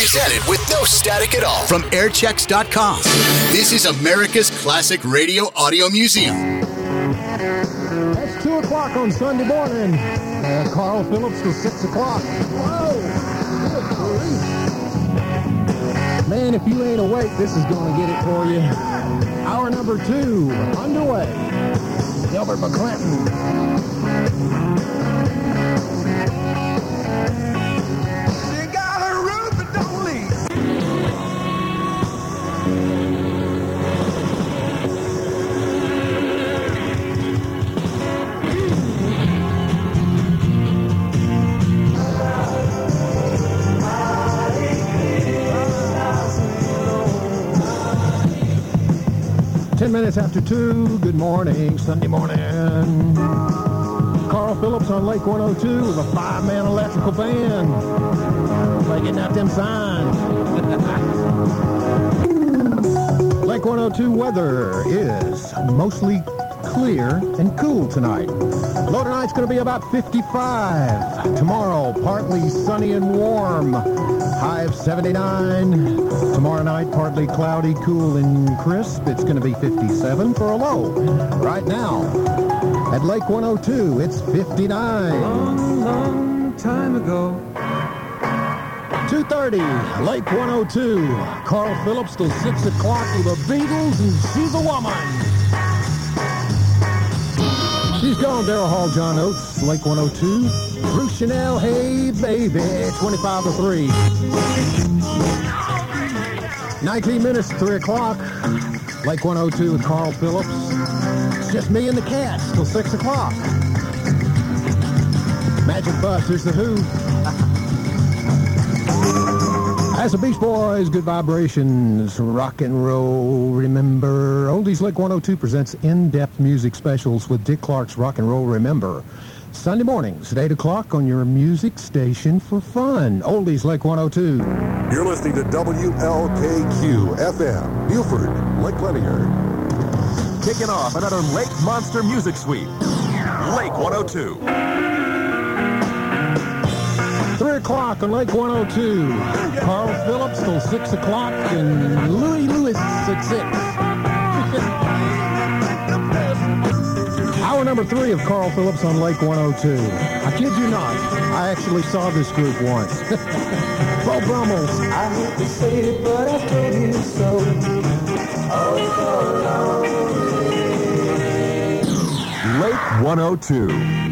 Presented with no static at all from airchecks.com. This is America's Classic Radio Audio Museum. It's 2 o'clock on Sunday morning. Carl Phillips till 6 o'clock. Whoa! Man, if you ain't awake, this is going to get it for you. Hour number 2 underway. Gilbert McClinton. 10 minutes after 2, good morning, Sunday morning. Carl Phillips on Lake 102 with a 5-man electrical band. Like getting out them signs. Lake 102 weather is mostly clear and cool tonight. Low tonight's going to be about 55. Tomorrow, partly sunny and warm. High of 79. Tomorrow night, partly cloudy, cool, and crisp. It's going to be 57 for a low. Right now, at Lake 102, it's 59. Long, long time ago. 2:30, Lake 102. Carl Phillips till 6 o'clock with the Beatles, and she's a woman. She's gone. Daryl Hall, John Oates, Lake 102. Bruce Chanel, hey baby, 25 to 3. 19 minutes to 3 o'clock. Lake 102 with Carl Phillips. It's just me and the cats till 6 o'clock. Magic Bus, here's the Who. As the Beach Boys, Good Vibrations, rock and roll, remember. Oldies Lake 102 presents in-depth music specials with Dick Clark's Rock and Roll Remember. Sunday mornings at 8 o'clock on your music station for fun. Oldies Lake 102. You're listening to WLKQ FM, Buford, Lake Lanier. Kicking off another Lake Monster Music Suite. Lake 102. 3 o'clock on Lake 102. Carl Phillips till 6 o'clock and Louis Lewis at 6. Hour number 3 of Carl Phillips on Lake 102. I kid you not, I actually saw this group once. Bo Brummels. I hate to say it, but I told you so. Oh, so long. Lake 102.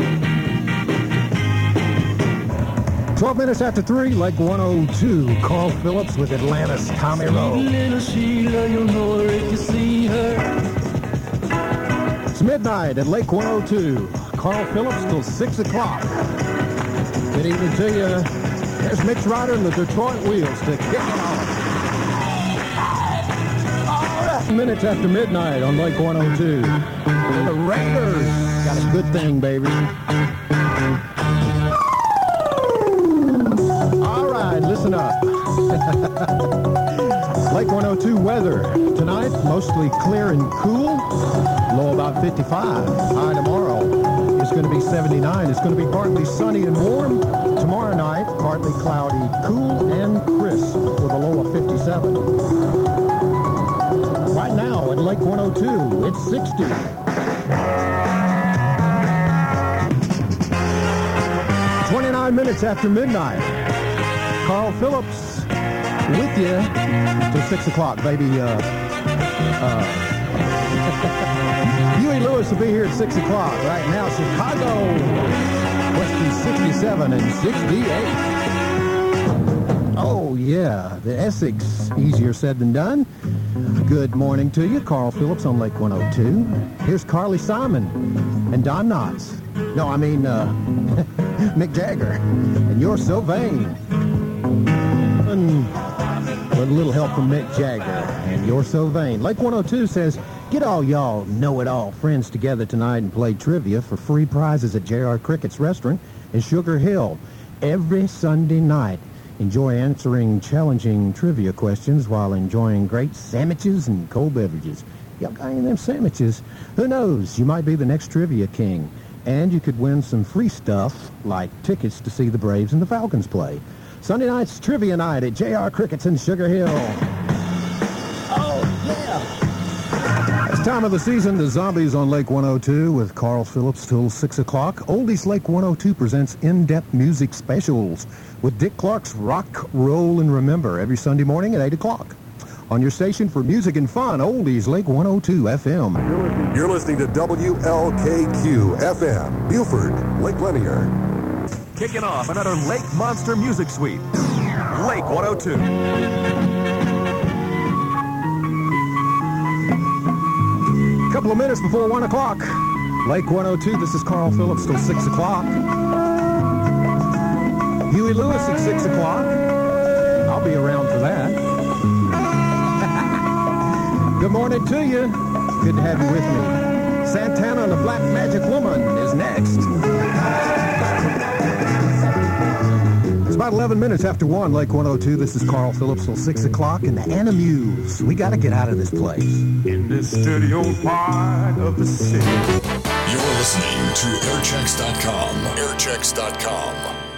12 minutes after 3, Lake 102. Carl Phillips with Atlanta's Tommy Rowe. Little Sheila, you'll know her if you see her. It's midnight at Lake 102. Carl Phillips till 6 o'clock. Good evening to you. There's Mitch Ryder and the Detroit Wheels to kick it off. 10 minutes after midnight on Lake 102. The Raiders got a good thing, baby. All right, listen up. Lake 102 weather. Tonight, mostly clear and cool. Low about 55. High tomorrow is going to be 79. It's going to be partly sunny and warm. Tomorrow night, partly cloudy, cool, and crisp with a low of 57. Right now at Lake 102, it's 60. 29 minutes after midnight. Carl Phillips with you till 6 o'clock, baby. Huey Lewis will be here at 6 o'clock. Right now, Chicago, Western 67 and 68. Oh, yeah, the Essex, easier said than done. Good morning to you, Carl Phillips on Lake 102. Here's Carly Simon and Don Knotts. No, I mean, Mick Jagger. And You're So Vain. And with a little help from Mick Jagger. And You're So Vain. Lake 102 says, get all y'all know-it-all friends together tonight and play trivia for free prizes at J.R. Crickett's Restaurant in Sugar Hill every Sunday night. Enjoy answering challenging trivia questions while enjoying great sandwiches and cold beverages. Y'all got any of them sandwiches? Who knows? You might be the next trivia king. And you could win some free stuff like tickets to see the Braves and the Falcons play. Sunday night's trivia night at J.R. Cricket's in Sugar Hill. Oh, yeah. It's time of the season, the Zombies on Lake 102 with Carl Phillips till 6 o'clock. Oldies Lake 102 presents in-depth music specials with Dick Clark's Rock, Roll, and Remember every Sunday morning at 8 o'clock. On your station for music and fun, Oldies Lake 102 FM. You're listening to WLKQ FM, Buford, Lake Lanier. Kicking off another Lake Monster Music Suite. Lake 102. Couple of minutes before 1 o'clock. Lake 102, this is Carl Phillips till 6 o'clock. Huey Lewis at 6 o'clock. I'll be around for that. Good morning to you. Good to have you with me. Santana and the Black Magic Woman is next. It's about 11 minutes after 1, Lake 102. This is Carl Phillips till 6 o'clock, and the Animuse. We got to get out of this place. In this dirty old part of the city. You're listening to airchecks.com. Airchecks.com.